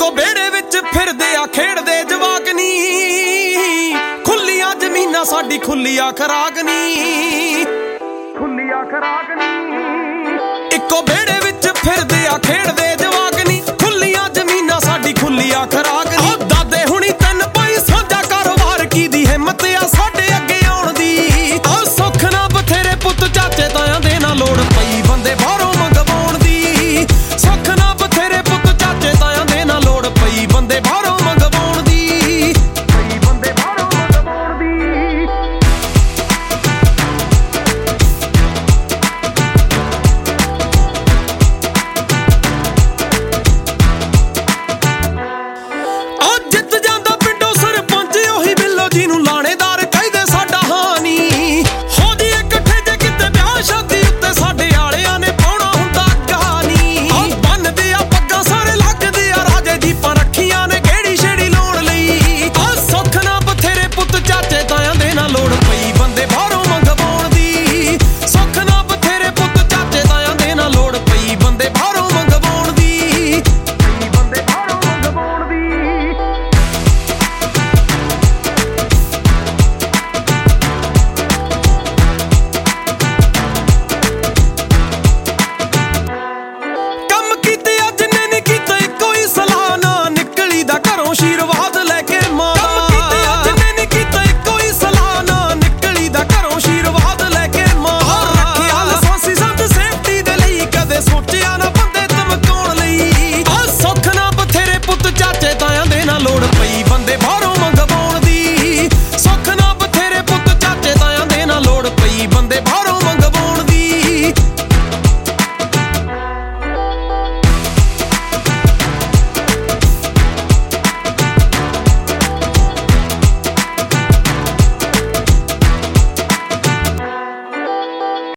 ਇੱਕੋ ਵਿਹੜੇ ਵਿੱਚ ਫਿਰਦੇ ਆ ਖੇਡਦੇ ਜਵਾਕ ਨੀ, ਖੁੱਲੀਆਂ ਜ਼ਮੀਨਾਂ ਸਾਡੀ ਖੁੱਲੀਆਂ ਖਰਾਕ ਨੀ, ਖੁੱਲੀਆਂ ਖਰਾਕ ਨੀ। ਇੱਕੋ ਵਿਹੜੇ ਵਿੱਚ ਫਿਰਦੇ ਆ ਖੇਡਦੇ